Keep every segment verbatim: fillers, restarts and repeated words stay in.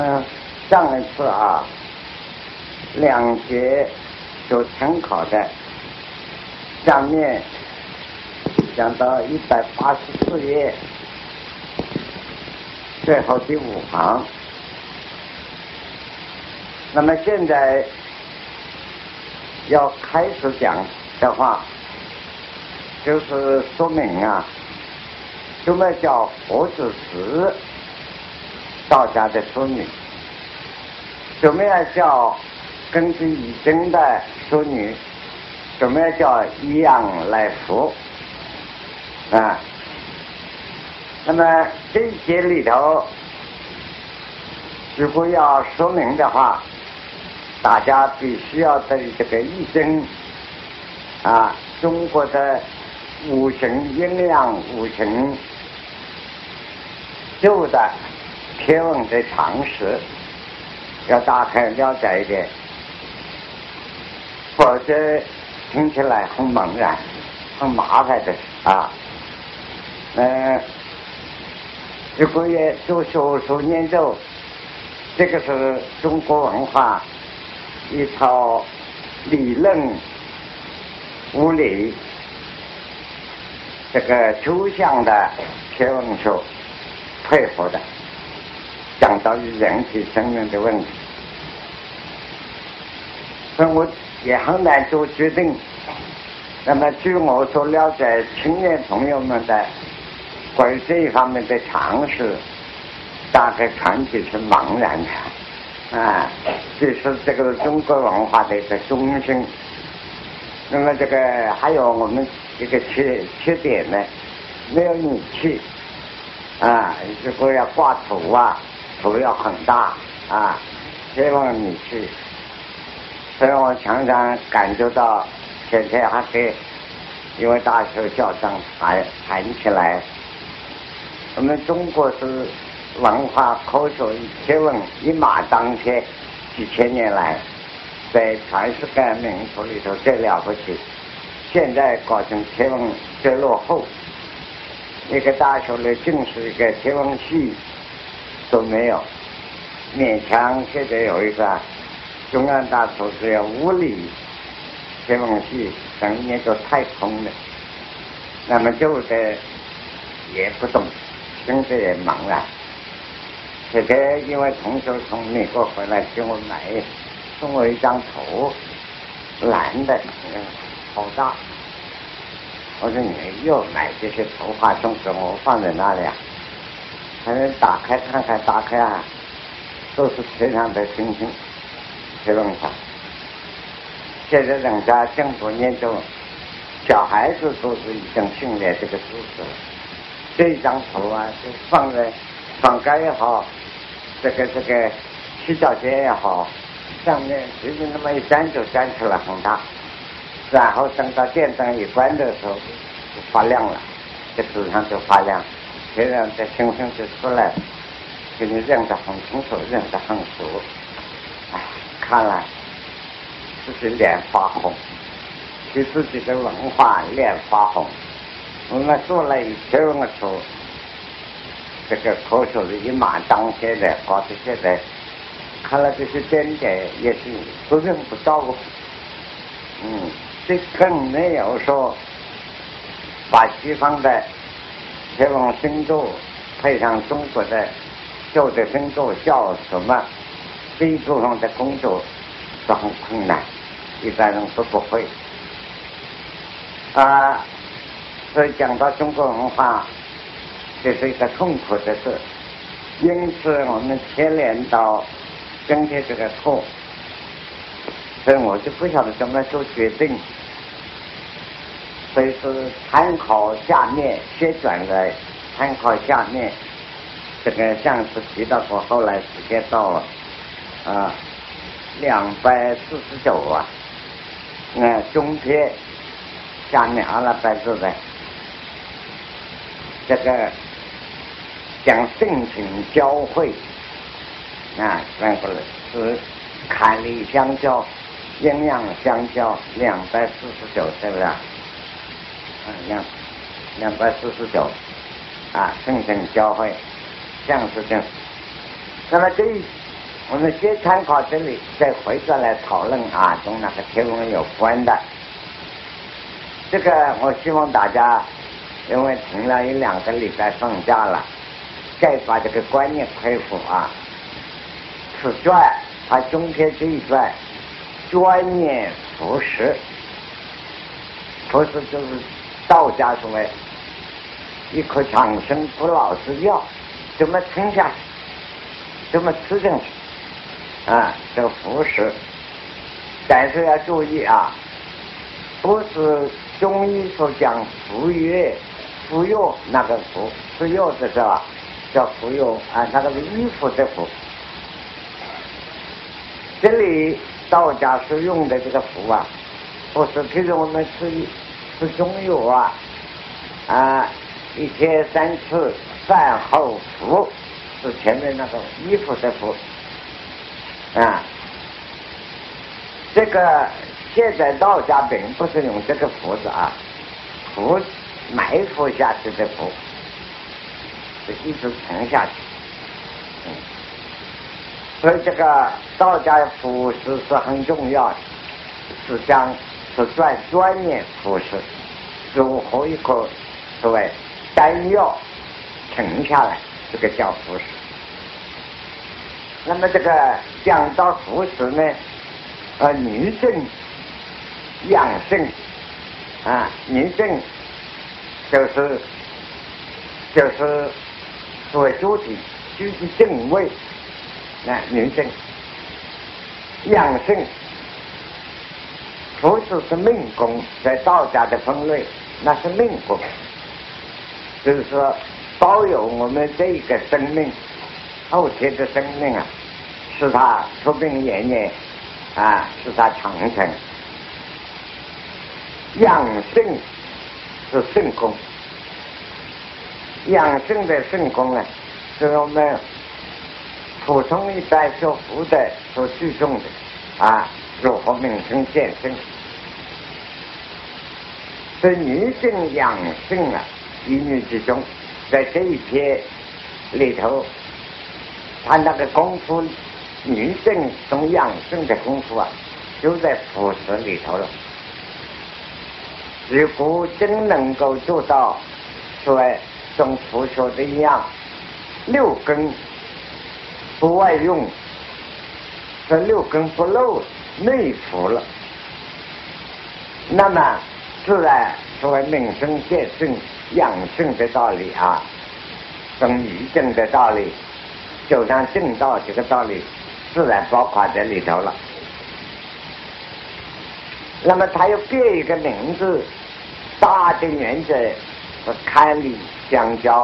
嗯，上一次啊，两节所参考的上面讲到一百八十四页最后第五行。那么现在要开始讲的话，就是说明啊，什么叫佛子时道家的说明，什么样叫根据已经的说明，什么样叫一样来说啊。那么这一节里头，如果要说明的话，大家必须要对这个易经啊，中国的五行阴阳五行旧的天文的常识要大概了解一点，否则听起来很茫然很麻烦的啊。嗯、呃，如果也做学术研究，这个是中国文化一套理论物理这个抽象的天文学配合的，讲到于人体生命的问题，所以我也很难做决定。那么据我所了解，青年朋友们的关于这一方面的常识，大概看起是茫然的啊，这是这个中国文化的一个中心。那么这个还有我们一个缺缺点呢，没有仪器啊，如果要挂图啊，图要很大啊，天文仪器。所以我常常感觉到，现在还给一位大学校长谈谈起来，我们中国是文化科学与天文一马当先，几千年来在全世界民族里头最了不起，现在搞成天文最落后，一个大学里净是一个天文系都没有，勉强现在有一个中央大学只有物理天文系，等于研究太空的，那么旧的也不懂，现在也茫然。这个因为同学从美国回来给我买送我一张图，蓝的，嗯，好大。我说你又买这些图画送给我，放在哪里啊？他说打开看看，打开啊，都是天上的星星，天文上。现在人家政府研究，小孩子都是已经训练这个知识了。这一张图啊，就放在房间也好，这个这个洗脚间也好，上面随便那么一粘就粘出来很大，然后等到电灯一关的时候就发亮了，这纸上就发亮，这样这星星就出来，给你认得很清楚，认得很熟。哎，看来自己脸发红，给自己的文化脸发红。我们做了一天文书，这个科学是一马当先的，搞得现在看了这些点点也是都认不到。嗯，这更没有说把西方的天文星座配上中国的旧的星座叫什么，这一部分的工作是很困难，一般人都不会啊。所以讲到中国文化，这是一个痛苦的事，因此我们牵连到今天这个课，所以我就不晓得怎么做决定，所以是参考下面先转来参考下面这个上次提到过，后来时间到了啊，两百四十九啊，那中篇下面阿拉伯字的这个讲性情交汇啊，翻过来是坎离相交，阴阳相交，两百四十九，对不对？嗯，两两百四十九啊，性情交汇，相是正。那么这我们先参考这里，再回过来讨论啊，跟那个天文有关的。这个我希望大家，因为停了一两个礼拜放假了，再把这个观念恢复啊。此传它中篇这一传，专念服食，服食就是道家所谓一颗长生不老之药，怎么吞下去，怎么吃进去啊？这个服食，但是要注意啊，不是中医所讲服药，服药那个服，吃药的是吧？叫服药啊，那个是衣服的服。这里道家所用的这个服啊，不是譬如我们吃吃中药啊，啊，一天三次饭后服，是前面那个衣服的服啊。这个现在道家并不是用这个服子啊，服埋伏下去的服，是一直沉下去。嗯，所以这个道家服食是很重要的，是将是专专念服食，如何一个所谓丹药沉下来，这个叫服食。那么这个讲到服食呢，呃，女症养生啊，女症就是就是所谓主体居于正位，那女症养生服食是命功，在道家的分类那是命功，就是说保有我们这一个生命后天的生命啊，使它出病延年啊，使它长成。养生是肾功，养生的肾功呢，是我们普通一般所服的所注重的啊，如何名称健身。所以女症养生啊，一女之中，在这一篇里头，他那个功夫，女症从养生的功夫啊，就在服食里头了。如果真能够做到所谓中佛说的一样，六根不外用，这六根不漏内服了，那么自然所谓命生健正养生的道理啊，跟女正的道理，走上正道这个道理，自然包括在里头了。那么它又别一个名字，大的原则和堪理相交，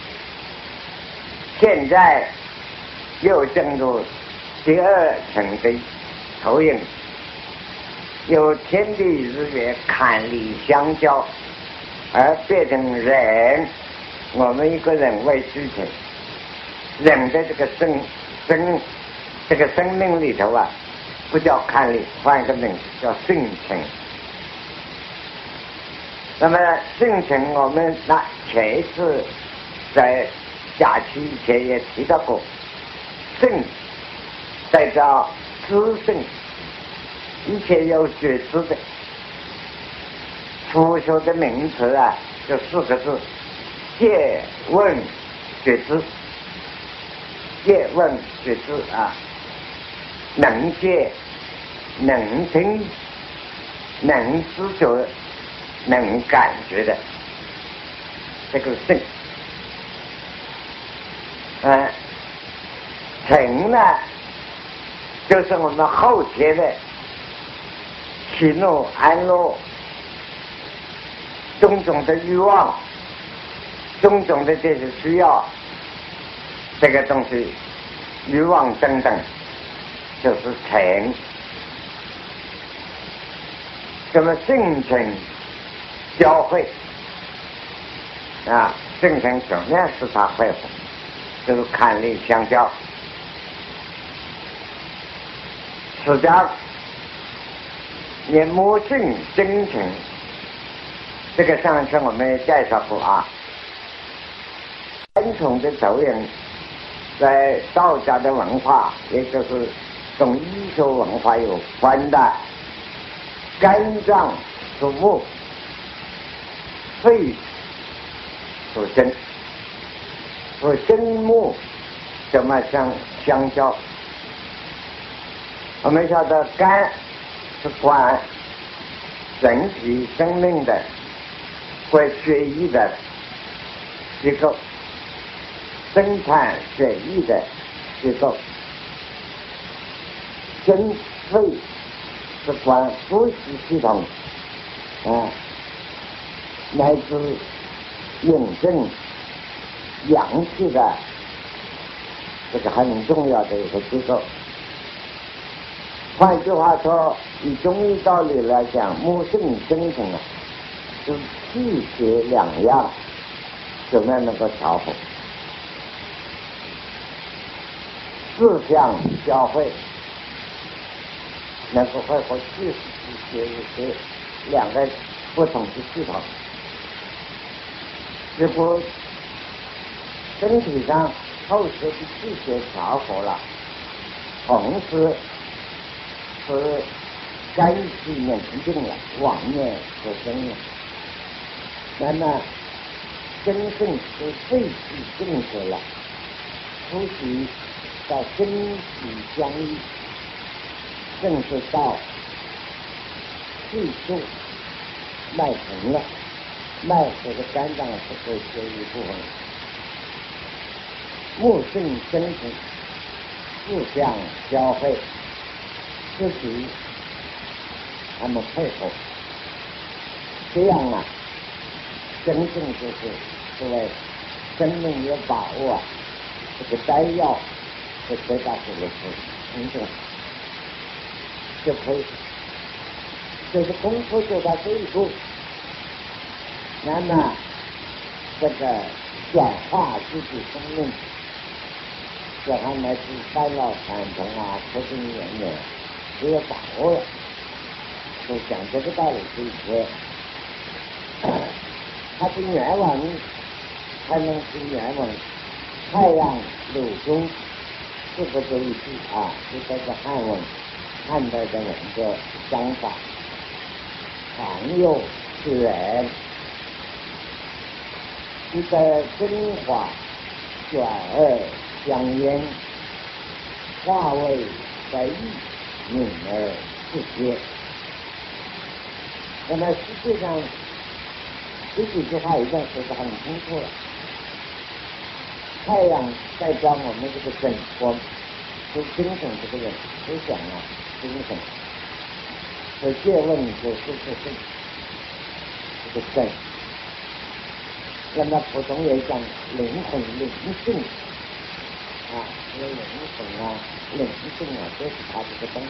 现在又进入第二层的投影，有天地日月堪理相交，而变成人，我们一个人为主体，人的这个生生这个生命里头啊，不叫堪理，换一个名字叫性情。那么性情我们那前一次在假期以前也提到过，性代表知性，一切有觉知的。佛学的名词啊，就四个字：戒问觉知。戒问觉知啊，能戒、能听、能知觉、能感觉的，这个性。嗯，情呢，就是我们后天的喜怒哀乐，种种的欲望，种种的这些需要，这个东西，欲望等等，就是情。那么性情交汇啊，性情怎么样使它恢复？就是堪理相交。实际上，你母性真情，这个上次我们也介绍过啊。三重的投影在道家的文化，也就是跟医学文化有关的，肝脏属木，肺属金，属金木，怎么相相交？我们晓得肝是管人体生命的、管血液的机构，生产血液的机构；心肺是管呼吸系统啊，乃至引证阳气的这个很重要的一个机构。换句话说，以中医道理来讲，木性生成啊，是气血两样怎么样能够调和，四象交汇，能够会和气血是两个不同的系统。如果身体上透彻的气血调和了，同时是肝气冷静了，往面和生了，那么真正是肺气正合了，呼吸到身体相依，正是到气数脉沉了，脉这个肝脏是可以缺一部分，木性生成，四象交汇，自己他们配合，这样啊，真正就是所谓生命有把握啊，这个丹药是得到这个是真正就可以，就是功夫做到这一步，那么这个转化自己生命，这还乃至返老还童啊，出生远远只有把握了，就讲这个道理是一些，他是原文才能是原文，太阳柳中四个这一句啊，是这个汉文汉代的文的章法，常有选一个真华选而相焉，化为在意敏而不接。那么实际上这几句话已经说得很清楚了。太阳代表我们这个真光，是精神这个人思想啊，精神。所以借问就是这正，这个真。那么普通也讲灵魂灵性啊，这个灵魂啊、灵性啊，都是他这个东西。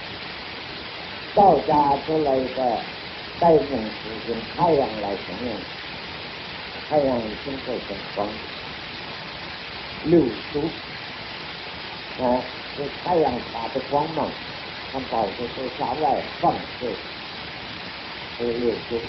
道家出来一个代名词，用太阳来形容，太阳已经构成光，六出啊，是太阳发的光芒，它保持在向外放射，是六出。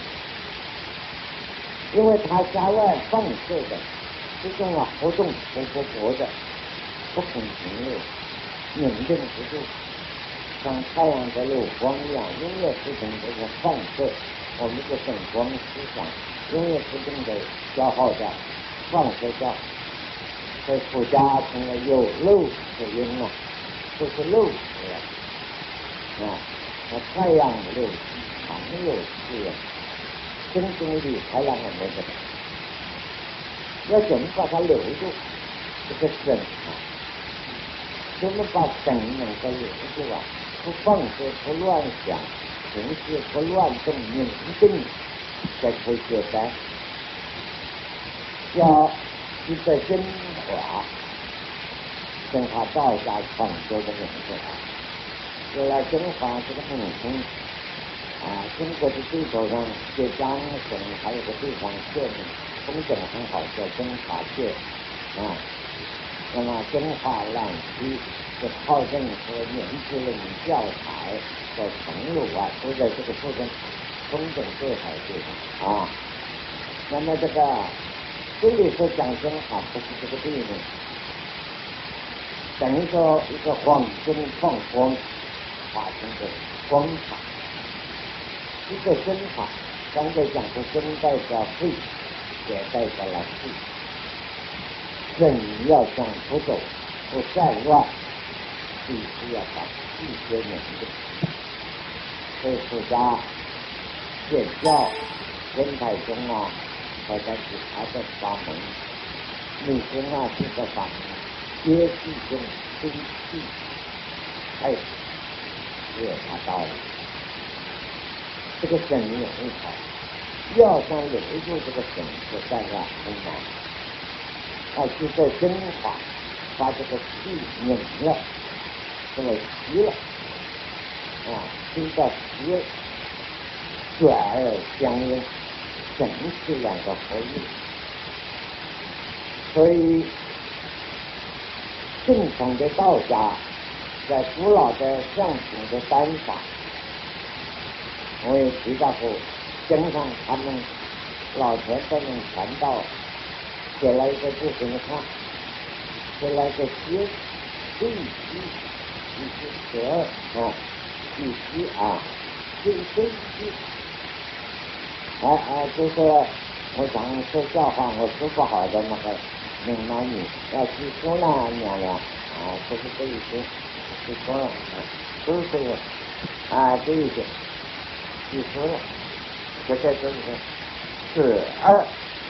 因为它向外放射的这种啊活动活活活的，不肯停留，凝定不住，像太阳的有光一样，永远不停这个放射，我们的灯光思想永远不停的消耗掉、放射掉。所以佛家成了有漏之因啊，就是漏子啊，那太阳漏常有是啊。真正的太阳我们这个，要怎么把它留住？这个灯啊，怎么把灯能够留住啊？不放射，不乱想，情绪不乱动，宁静才可以解决。要一个精华，精华道家创作的名字啊，原来精华这个名称。啊，中国的地图上写张省还有个地方县名，风景很好，叫中华县啊。那么中华览区是靠近和年轻人教材和城路啊，都在这个附近，风景最好的地方啊。那么这个这里所讲中华不是这个地名， 等于说一个黄金放光发生的光法，一个真法，刚才讲的真代表慧，也代表了智。人要想不走不散乱，必须要把智学明白。所以儒家显教人台中啊，或者其他的法门，你跟啊这个法门接触中真气，哎，也有它道理。这个神也很好，要想留住这个神，就散乱很难。而是在真法把这个气拧了，这个急了啊，听到急转而相应，神是两个合一。所以正统的道家在古老的象形的丹法，我也提到过，经常他们老前辈们传道写了一个字给你看，写了一个歇对息，一是十二啊，第息啊，对对息，哎哎，这个我想说笑话，我说不好的那个闽南语要记住了，娘娘啊，不是这一些，记住了，都是这个啊，这一些记住了，这在这里十二。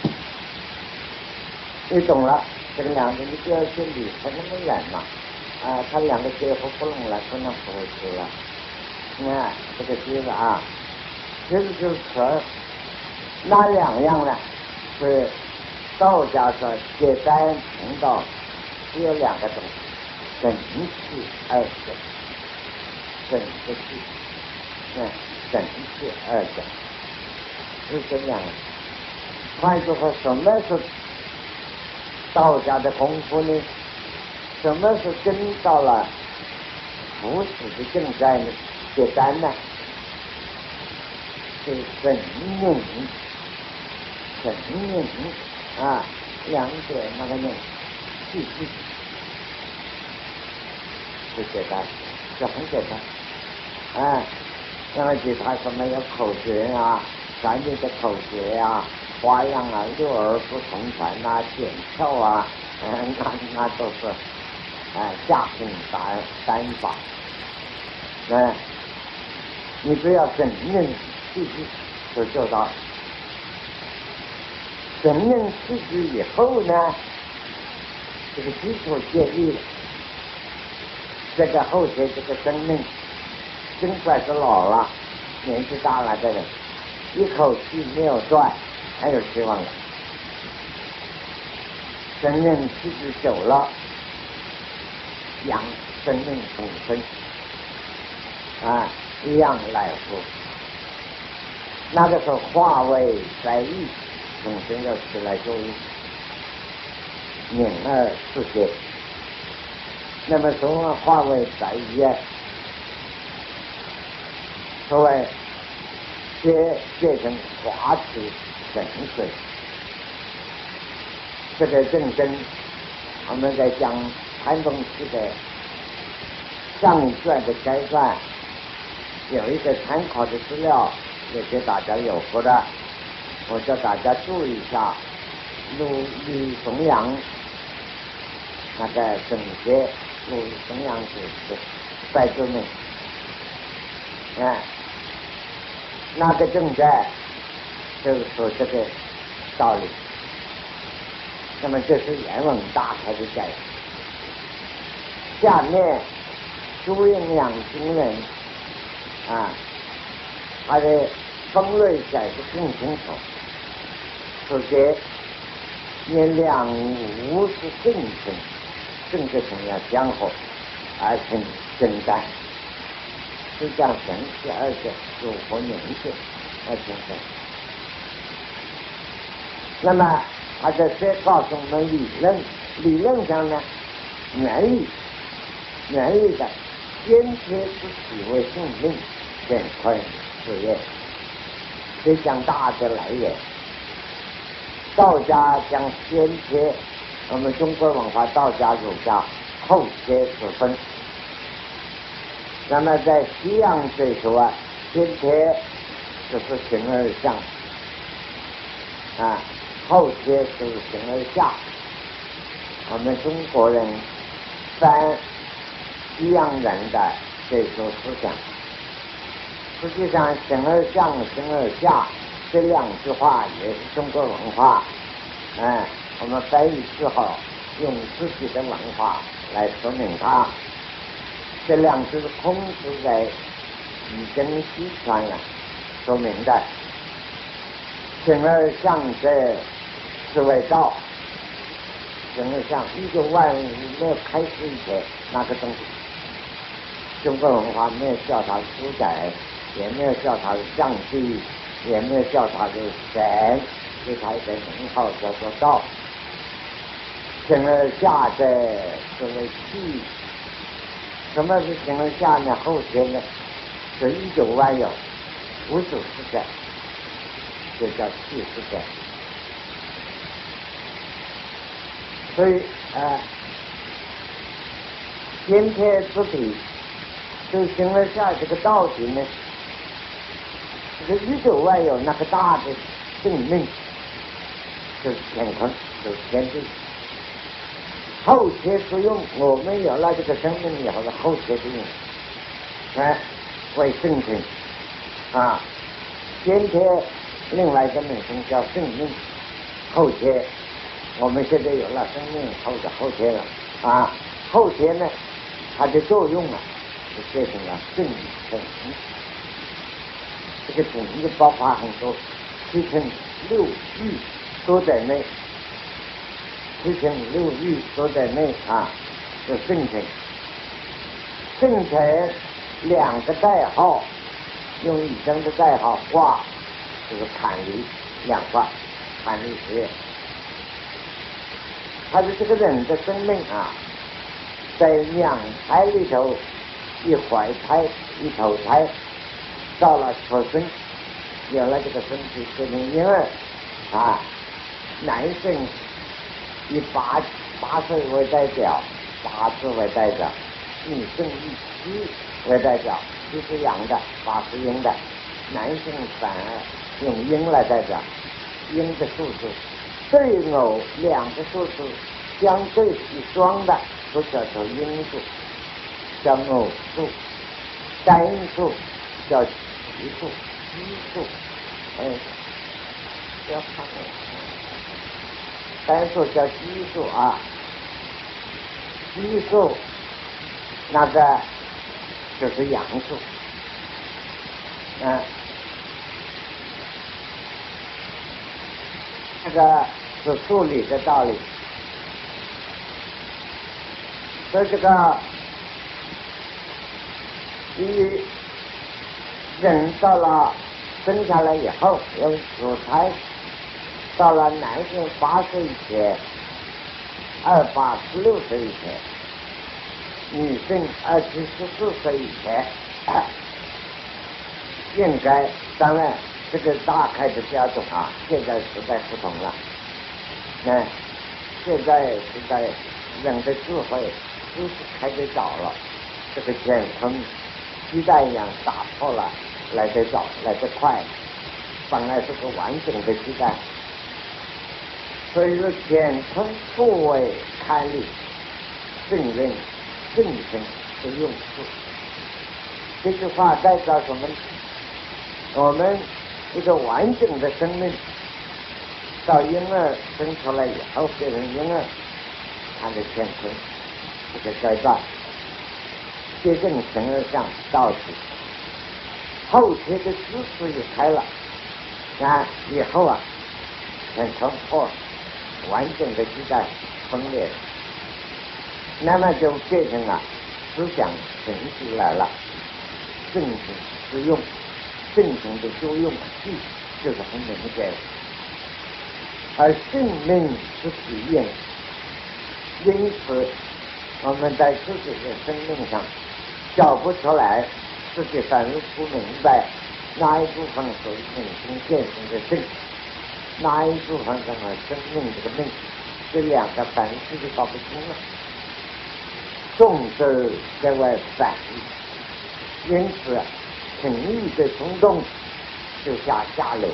你懂了，这个两个你不要去理他那么远嘛，啊，他两个结合不拢了，不能不会吃了。你看这个句子啊，其实就是词儿，那两样呢？是道家说解单成道，只有两个东西，神气二者，神的气，嗯，神气二者，是这样。换句话，什么是道家的功夫呢？什么是真到了无始的正在呢？解单呢？是神命，神命啊，两者那个命，气气，是简单，这很简单。啊，那么其他什么有口诀啊，咱们的口诀啊。花样啊，六耳不同传啊，减窍啊，嗯，那那都是，哎，下功单单法，哎，你只要真正自己就做到，真正自己以后呢，这个基础建立了，这个后天这个生命，真算是老了，年纪大了的人，一口气没有断。还有希望了，生命气质久了，养生命本身啊，一样来福。那个时候化为在意，本身要起来作用，拧二世界。那么从而化为在意，所谓结结成华池。神水，这个正真，我们在讲谭宗祠的上传的开传，有一个参考的资料，也给大家有过的，我叫大家注意一下，陆李松阳那个整洁，陆松阳是在座内，哎，那个正在。就是说这个道理，那么这是原文大开的解释。下面朱应养经人啊，他的分类解释更清楚。首先，你两无是正生，正是同样相合，而成真干，是讲神气二者有何名字而形成。那么他在这告诉我们理论，理论上呢，原理原理的先天之体为性命这块事业，这讲大的来源。道家讲先天，我们中国文化道家儒家后天之分。那么在西洋哲学啊，先天就是形而上啊，后天就是形而下。我们中国人反西洋人的这种思想，实际上形而上形而下这两句话也是中国文化。嗯，我们翻译之后用自己的文化来说明它。这两句是孔子在《易经》西传了说明的。形而上者是为道，形而上宇宙万物没有开始以前那个东西，中国文化没有叫它主宰，也没有叫它上帝，也没有叫它是神，给它一个名号叫做道。形而下者是为气。什么是形而下呢？后天呢是宇宙万有无主之者，就叫气之者。所以呃先天之体对形而下这个道体呢，这个宇宙万有那个大的生命就是乾坤，就是天地。后天之用，我们有了这个生命以后的后天之用，哎，为生存啊。先天另外一个名称叫生命，后天我们现在有了生命后的后天了啊。后天呢，它的作用啊，就变成了正正。这个正就包括很多七情六欲都在内。七情六欲都在内啊，是正情。正情两个代号，用易经的代号卦，就是坎离两卦，坎离十月。他的这个人的生命啊，在两胎里头，一怀胎一投胎，到了出生，有了这个身体变成婴儿啊，男生以八八岁为代表，八字为代表；女生以七为代表，七是阳的，八是阴的。男生反而用阴来代表，阴的数字对偶两个数字相对一双的，都叫做阴数，叫偶数；单数叫奇数、奇数。哎，不要看了。单数叫奇数啊，奇数那个就是阳数，嗯，这个是数理的道理。所以这个一人到了生下来以后有乳胎，到了男性八岁以前，二八十六岁以前，女性二七十四岁以前，应该当然这个大概的标准啊，现在时代不同了。那现在时代人的智慧都是开得早了，这个乾坤鸡蛋一样打破了，来得早，来得快，本来是个完整的鸡蛋。所以说乾坤复为开立，正任正生是用处。这句话代表什么？我们一个完整的生命到婴儿生出来以后变成婴儿，它的乾坤这个阶段接近形而上到此，后天的知识也开了啊，以后啊乾坤破了，完整的鸡蛋分裂，那么就变成了思想形式来了，正行之用，正行的作用气就是很明显。而性命是体验，因此我们在自己的生命上找不出来，自己反而不明白哪一部分属于命中现行的性，哪一部分什么生命这个命，这两个反而自己搞不清了。 重是在外反应，因此情欲的冲动就下下流，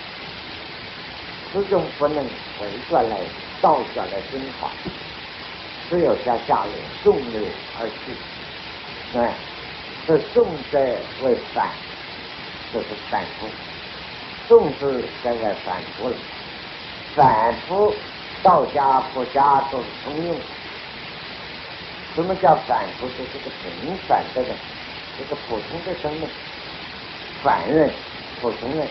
始终不能回转来倒转来升华，只有下下流纵流而去。哎，这重在为反，就是反复，重是在外反复了，反复道家佛家都是通用。什么叫反复？就是个平凡的人，一个普通的生命，凡人、普通人，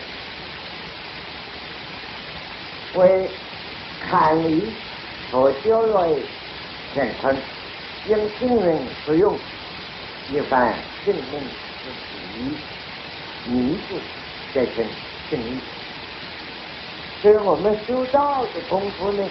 为堪离所教为乾坤，因幸运之用，一番性命之体，迷住这成性命。所以我们修道的功夫呢，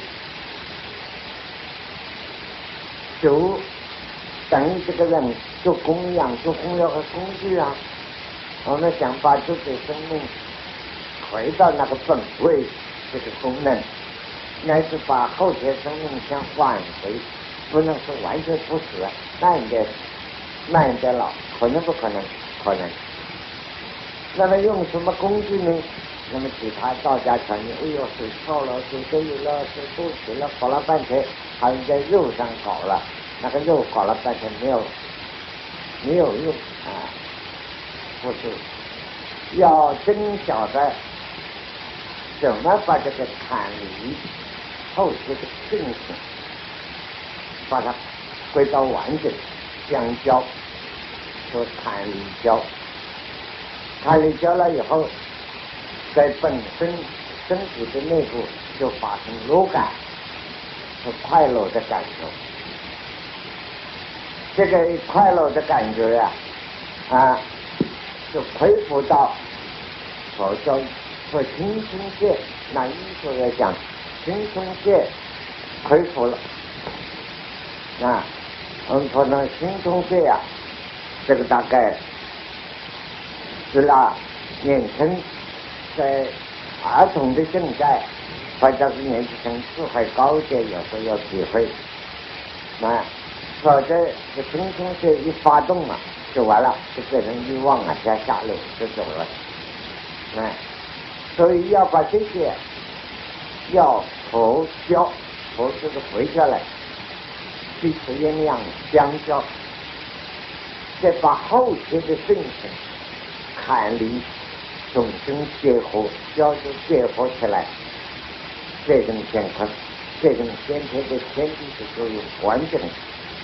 就等于这个人做供养、做供养和工具啊，我们想把自己生命回到那个本位这个功能，乃是把后天生命想挽回，不能说完全不死，慢点慢点老，可能不可能？可能。那么用什么工具呢？那么其他道家传言，哎呦，水泡了，水都有了，水肚脐了，搞了半天，还是在肉上搞了。那个肉搞了半天没有没有用啊！不是，要真晓得怎么把这个坎离后期的性情，把它归到完整相交，说坎离交，坎离交了以后，在本身身体的内部就发生乐感和快乐的感受。这个快乐的感觉呀、啊，啊，就恢复到佛教说轻松界，那医学来讲，轻松界恢复了啊。我们说那轻松界呀，这个大概是那年轻在儿童的正在，或者是年纪层智慧高一点，有时候有体会啊。否则这轻松界一发动了就完了，就变成欲望啊，下下流就走了。哎，所以要把这些要佛教，佛就是回下来，彼此阴阳相交，再把后天的性情坎离重新结合，交织结合起来，这种健康，这种先天的天地是作用完整的。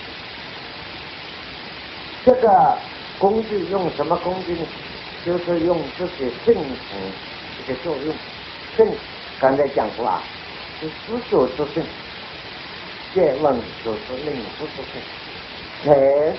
这个工具用什么工具呢？就是用自己性情这个作用。性刚才讲过啊，是知觉之性，借问就是领悟之性。财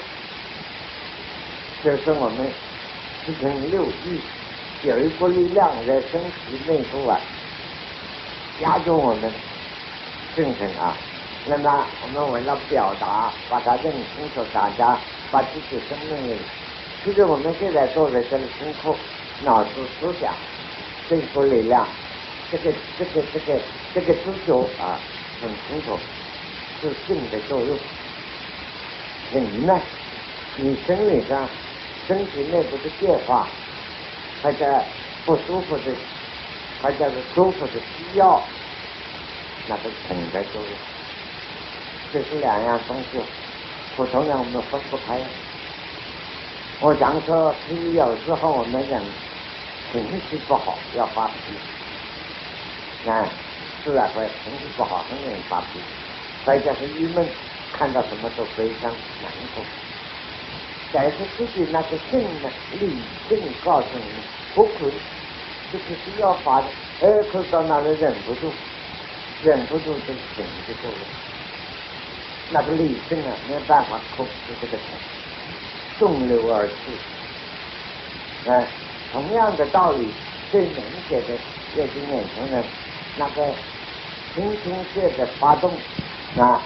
就是我们七情六欲有一股力量在身体内部啊，压住我们精神啊。那么我们为了表达，把它认清楚，大家把自己生命里，其实我们现在做的这个功课，脑子思想这股力量，这个这个这个这个知觉啊，很清楚是性的作用。人呢，你生理上身体内部的变化，或者不舒服的，或者是舒服的需要，那个性的作用。这是两样东西，普通人我们分不开。我常说，其实有时候我们人情绪不好要发脾气，啊，是啊，会情绪不好很容易发脾气，再加上郁闷，看到什么都悲伤难过。但是自己那个性呢，理性告诉你不可以，这个是要发的，哎，可到那里忍不住，忍不住这个情绪作用。那个理性啊，没有办法控制这个情，纵流而去。哎，同样的道理，最明显的也是年轻人那个轻松界的发动啊，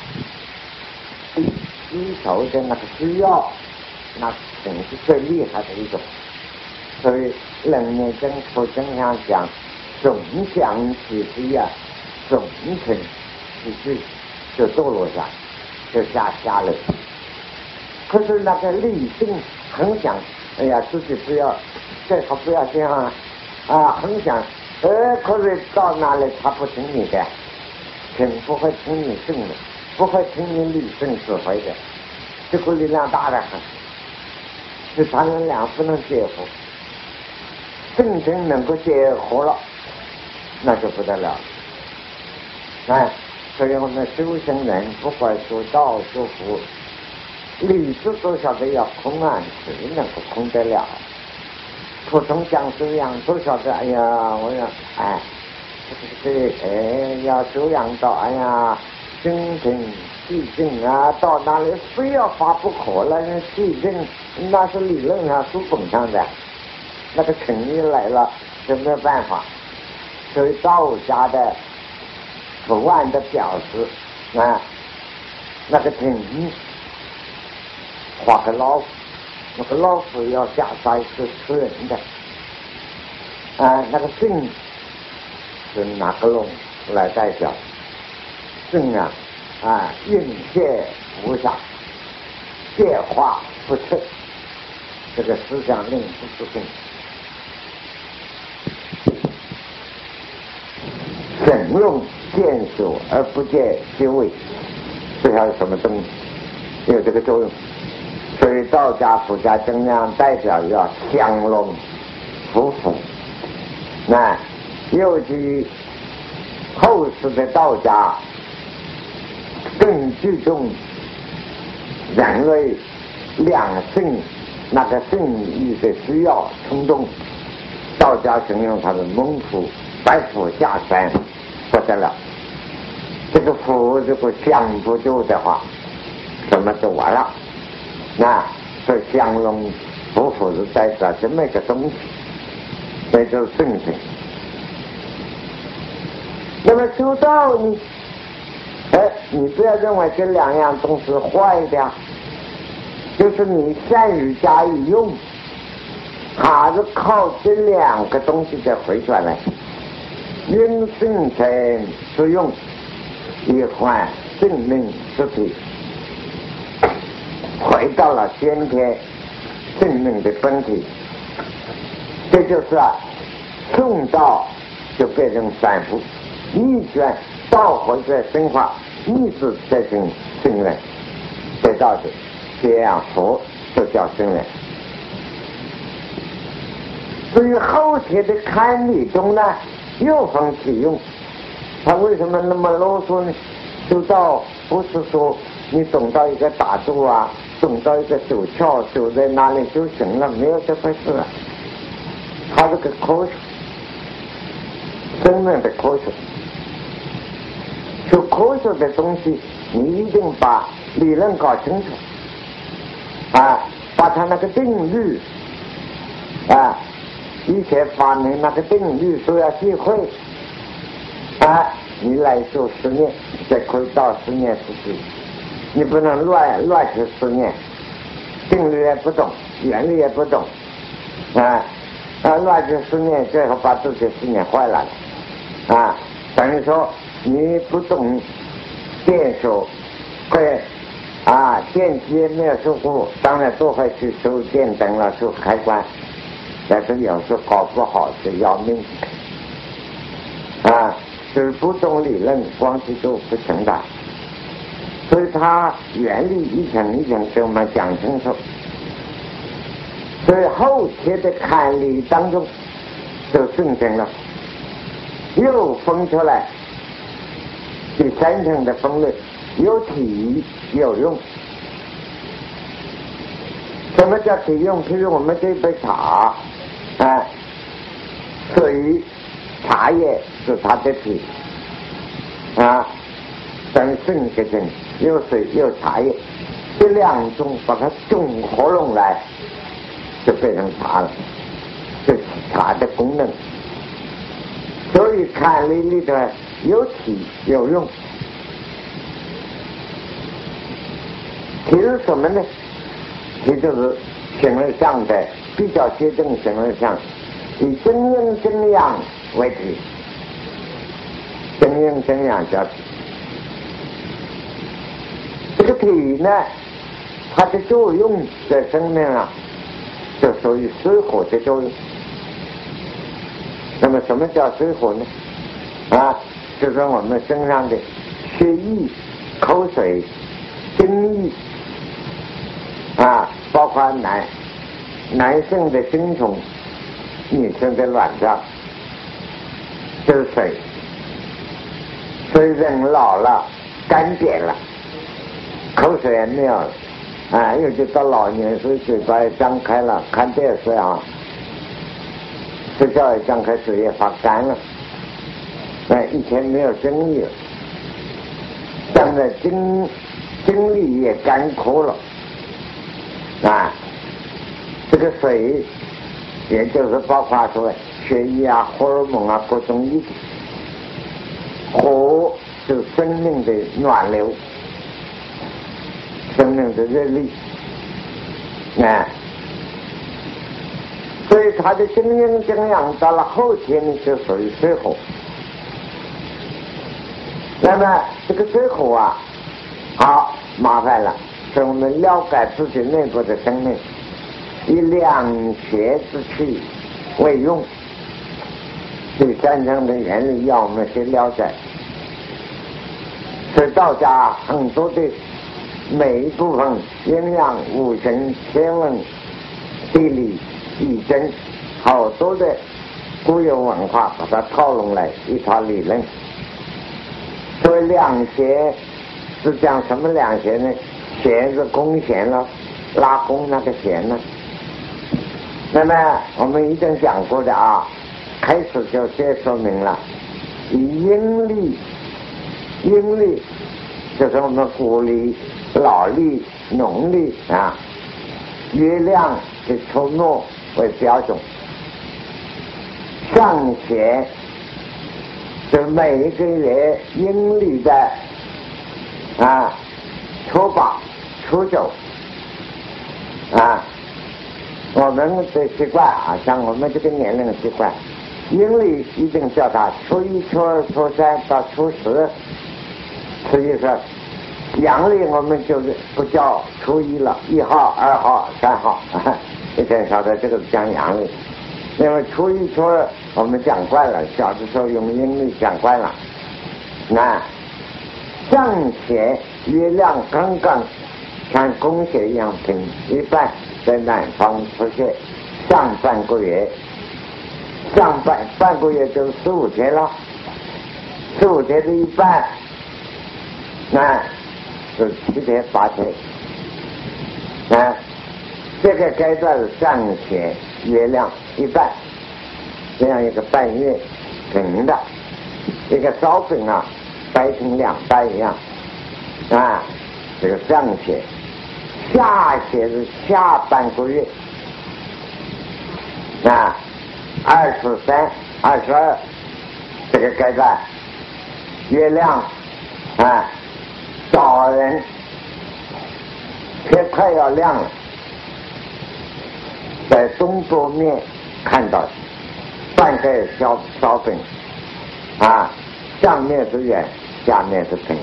需求的那个需要，那真是最厉害的一种。所以人呢，跟佛经上讲，总想起之啊，总成起居，就堕落下。就下下了， 可是那个理性很想，哎呀，自己不要，最好不要这样啊，啊，很想，呃，可是到哪里他不听你的，听不会听你性的，不会听你理性指挥的，这股力量大得很，这三人两不能结合，真正能够结合了，那就不得了。哎，所以我们修行人不管修道修福，理智都晓得要空安，谁能够空得了？普通讲修养都晓得，哎呀，我想，哎，这个这个，哎，要修养到，哎呀，心平气静啊，到哪里非要发不可了，气静那是理论上书本上的，那个成语来了就没有办法。所以道家的图案的表示啊，那个挺画个老虎，那个老虎要下山是吃人的啊，那个静是拿个龙来代表，静啊啊，应界无暇，变化不测，这个思想令不是定。整用见所而不见其味，这还有什么东西有这个作用？所以道家佛家增量代表要相容夫妇，那尤其后世的道家更注重人类两性那个性欲的需要冲动，道家形容他的猛虎白虎下山不得了，这个虎如果降不住的话，什么都完了。那这降龙伏虎是代表这么一个东西，这就是圣性。那么修道呢？哎，你不要认为这两样东西坏的，就是你善于加以用，还是靠这两个东西再回转来。因性成之用，以换性命之体，回到了先天性命的本体。这就是啊，送道就变成反复逆转，道回在生化，逆是在成圣人，这道理这样佛就叫圣人。至于后天的堪理中呢，又分体用，他为什么那么啰嗦呢？修道不是说你懂到一个大度啊，懂到一个手窍，走在哪里就行了，没有这回事啊。它是个科学，真正的科学。学科学的东西，你一定把理论搞清楚啊，把它那个定律啊。以前发明那个定律都要记会啊，你来做实验才可以到实验室去，你不能乱乱去实验，定律也不懂，原理也不懂啊，啊乱去实验，最后把自己实验坏了啊，等于说你不懂电手，会啊电机也没有修过，当然都会去修电灯了，修开关。但是有时候搞不好是要命啊，就是不懂理论，光是都不成的。所以他原理一层一层给我们讲清楚。所以后天的堪理当中就形成了，又分出来第三层的分类，有体有用。什么叫体用？譬如我们这杯茶啊，水茶叶是它的体啊，等性个性，有水有茶叶，这两种把它综合拢来，就变成茶了，这是茶的功能。所以堪理里头有体有用。体是什么呢？体就是形而上的，比较接近形而上，以真因真样为体，真因真样叫体。这个体呢， 它的作用在生命啊，就属于水火的作用。那么什么叫水火呢？啊，就是我们身上的血液、口水、精液啊，包括男男性的精虫、女性的卵巢，就是水。所以人老了，干瘪了，口水也没有了啊，尤其到老年时，嘴巴也张开了，看电视啊，睡觉也张开，嘴也发干了，哎，以前没有精力了，现在精精力也干枯了啊。这个水，也就是包括说血液啊、荷尔蒙啊各种液体。火是生命的暖流，生命的热力，啊，所以它的精阴精阳到了后天就属于水火。那么这个水火啊，好麻烦了，所以我们了解自己内部的生命，以两邪之气为用。第三层的原理要我们先了解。所以道家很多的每一部分阴阳、五行、天文、地理、易经，好多的固有文化把它套拢来一套理论。所以两邪是讲什么两邪呢？邪是弓弦了，拉弓那个弦呢。那么我们已经讲过的啊，开始就先说明了，以阴历，阴历就是我们古历、老历、农历啊，月亮的出没为标准。上邪是每一个月阴历的啊初八、初九啊。我们的习惯啊，像我们这个年龄习惯，阴历一定叫它初一、初二、初三到初十。实际上，阳历我们就是不叫初一了，一号、二号、三号，以前晓得这个讲阳历，因为初一、初二我们讲惯了，小的时候用阴历讲惯了。那上邪月亮刚刚像弓弦一样平一半在南方出现，上半个月，上半半个月就是十五天了，十五天的一半，那是七天八天，啊，这个阶段是上弦月亮一半，这样一个半月平的，一个烧饼啊，掰成两半一样，啊，这个上弦。下弦是下半个月，啊，二十三、二十二这个阶段，月亮啊，早人天快要亮了，在东桌面看到半个烧烧饼，啊，上面是圆，下面是平。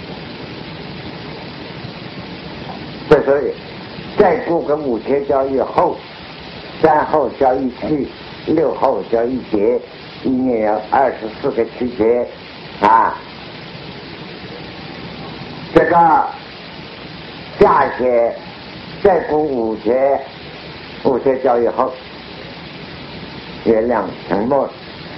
这是再过个五天叫一后，三后叫一期，六后叫一节，一年有二十四个期节啊。这个下节再过五天，五天叫一后，月亮沉没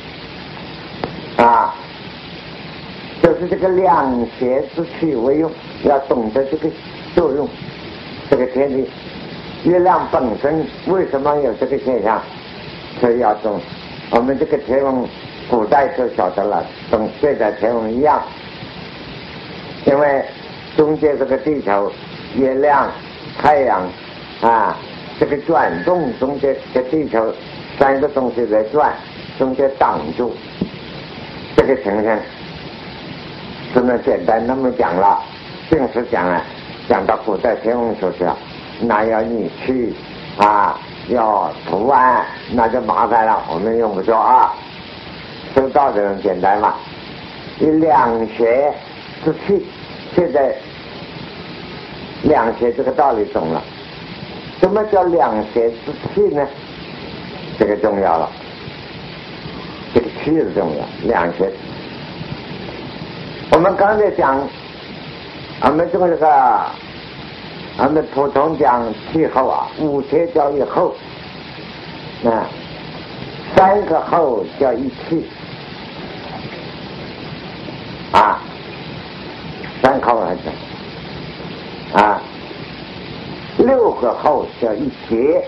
啊，就是这个两邪之气为用，要懂得这个作用。这个天气，月亮本身为什么有这个现象？所以要懂。我们这个天文，古代就晓得了，跟现在天文一样。因为中间这个地球、月亮、太阳啊，这个转动中间这地球三个东西在转，中间挡住这个情形，这么简单那么讲了，正式讲了。讲到古代天文学家，那要你去啊，要图案，那就麻烦了，我们用不着啊。收到的人简单嘛。以两邪之气，现在两邪这个道理懂了。什么叫两邪之气呢？这个重要了，这个气是重要。两邪，我们刚才讲，我们这个这个，我们普通讲气候啊，五邪叫一候，啊，三个候叫一气，啊，三候来讲，啊。六个候叫一节，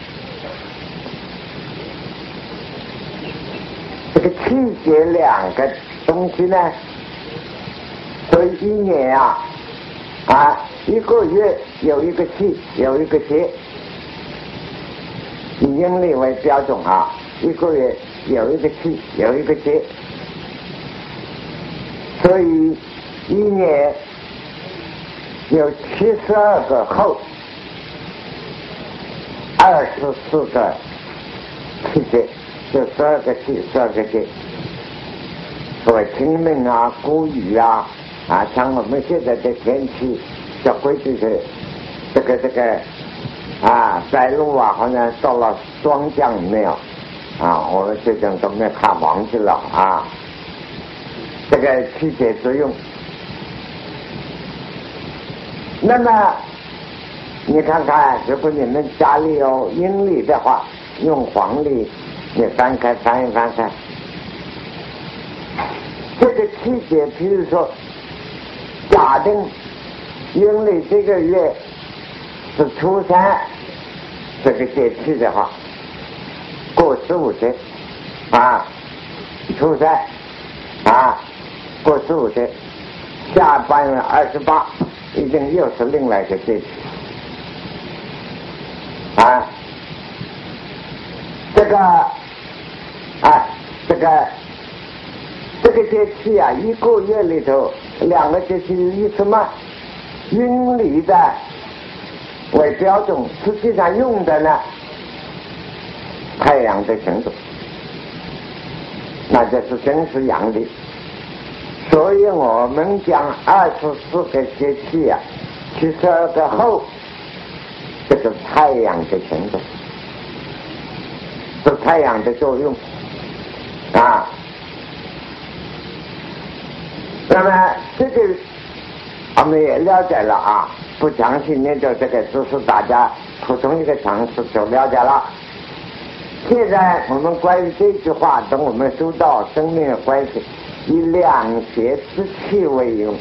这个气节两个东西呢，所以一年啊，啊一个月有一个气，有一个节，以阴历为标准啊，一个月有一个气，有一个节，所以一年有七十二个候。二十四个气节，就十二个气，十二个节。所谓清明啊、谷雨啊，啊，像我们现在的天气，这规矩是这个这个啊，在路啊，好像到了霜降没有啊？我们最近都没看忘记了啊。这个气节作用，那么。你看看，如果你们家里有阴历的话，用黄历，你翻开翻一翻开，这个气节，比如说，假定阴历这个月是初三，这个节气的话，过十五天，啊，初三，啊，过十五天，下半月二十八，已经又是另外一个节气。啊，这个，啊，这个，这个节气啊，一个月里头两个节气以什么阴历的为标准，实际上用的呢，太阳的行动，那就是真是阳历。所以我们讲二十四个节气啊，七十二个候。这个太阳的行动，是太阳的作用啊。那么这个我们也了解了啊，不详细念就这个知识，大家普通一个常识就了解了。现在我们关于这句话，等我们收到生命的关系，以两邪之气为用，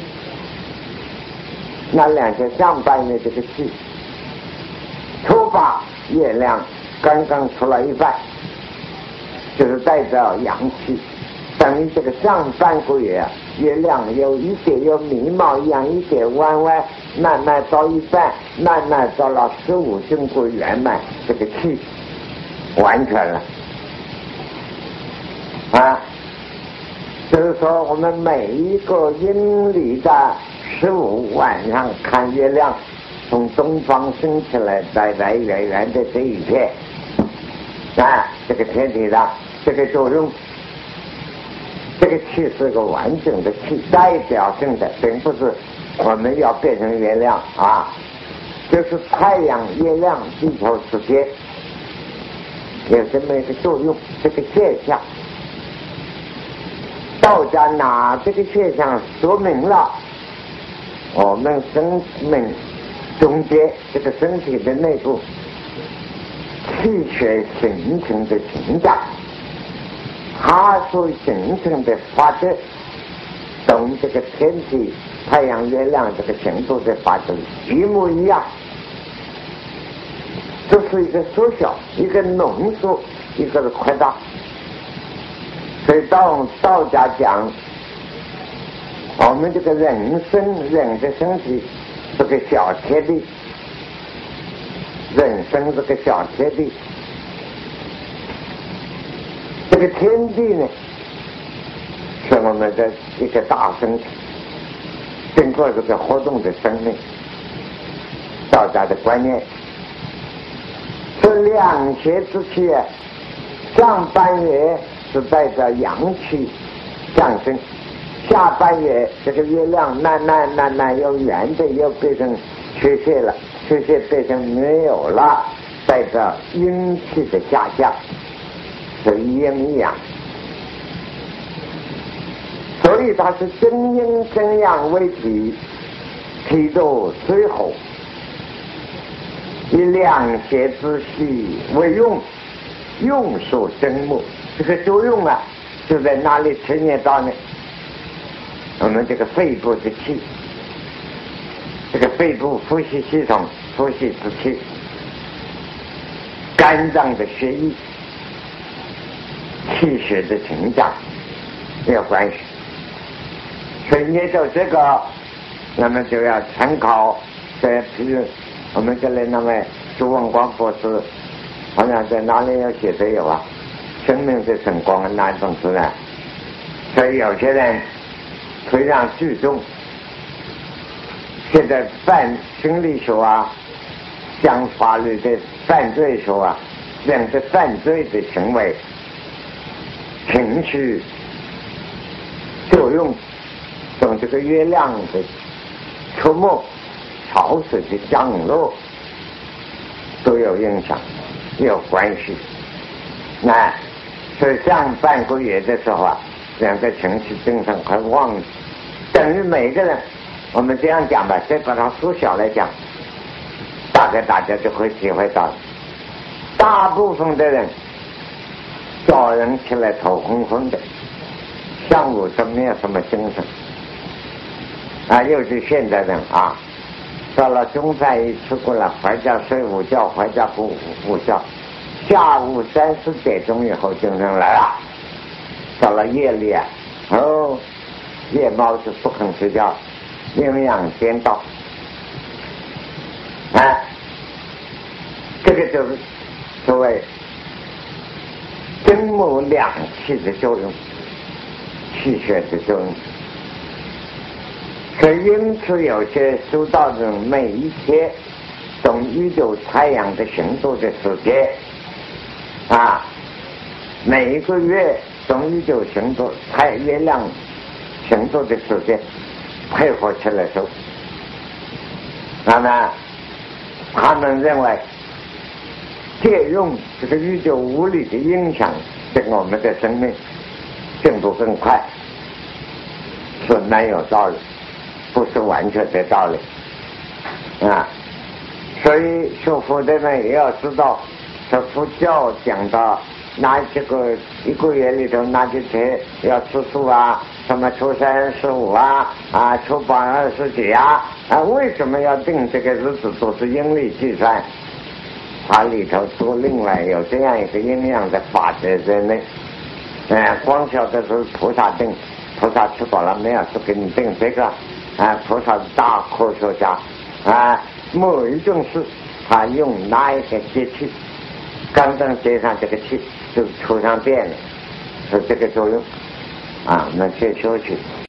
那两邪上半月这个气。初八月亮刚刚出来一半，就是带着阳气，等于这个上半个月啊，月亮有一点有眉毛一样，一点弯弯，慢慢到一半，慢慢到了十五经过圆满，这个气完全了啊。就是说，我们每一个阴历的十五晚上看月亮。从东方升起来，来来圆圆的这一片，啊，这个天体上这个作用，这个气是个完整的气，代表性的，并不是我们要变成月亮啊，就是太阳、月亮、地球之间有这么一个作用，这个现象。道家拿这个现象说明了我们生命。中间这个身体的内部气血形成的情感，它所形成的法则，同这个天体、太阳、月亮这个行动的法则一模一样。这是一个缩小，一个浓缩，一个是扩大。所以道道家讲，我们这个人生人的身体。这个小天地，人生这个小天地，这个天地呢，是我们的一个大身体，经过这个活动的生命，道家的观念是两邪之气啊，上半月是带着阳气上升。下半月这个月亮慢慢慢慢由圆的又变成缺血了，缺血变成没有了，带着阴气的下降，是阴阳。所以它是真阴真阳为体，体度水火，以凉邪之气为用，用属生木。这个作用啊，就在哪里呈现到呢？我们这个肺部的气，这个肺部呼吸系统，呼吸之气，肝脏的血液，气血的成长有关系。所以捏到这个，那么就要参考在譬如我们这里那位朱文光博士，好像在哪里有写的有啊，生命的晨光哪一种自然？所以有些人非常注重，现在犯心理学啊，讲法律的犯罪学啊，人的犯罪的行为、情绪作用，从这个月亮的出没、潮水的降落都有影响，有关系。那所以上半个月的时候啊，人的情绪精神很旺，等于每个人，我们这样讲吧，再把它缩小来讲，大概大家就会体会到，大部分的人早晨起来头昏昏的，上午都没有什么精神啊，尤其现在人啊，到了中饭一吃过了，回家睡午觉，回家补午觉，下午三四点钟以后精神来了，到了夜里啊，哦，夜猫就不肯睡觉，阴阳颠倒，啊，这个就是所谓真木两气的作用，气血的作用。所以因此有些修道人每一天都遇到太阳的行动的时间啊，每一个月都遇到行动太月亮行动的时间配合起来说，那么他们认为借用这个宇宙物理的影响对我们的生命进步更快，是蛮有道理，不是完全的道理啊。所以学佛的人也要知道，说佛教讲到哪几个一个月里头哪几天要吃素啊，什么初三十五啊，啊初八二十几啊，啊为什么要定这个日子，都是阴历计算，它里头都另外有这样一个阴阳的法则在内。呃，光晓得是菩萨定，菩萨吃饱了没有，就给你定这个啊，菩萨大科学家啊，某一种事他用哪一个节气，刚刚接上这个气就出上变了，是这个作用啊，那去休息。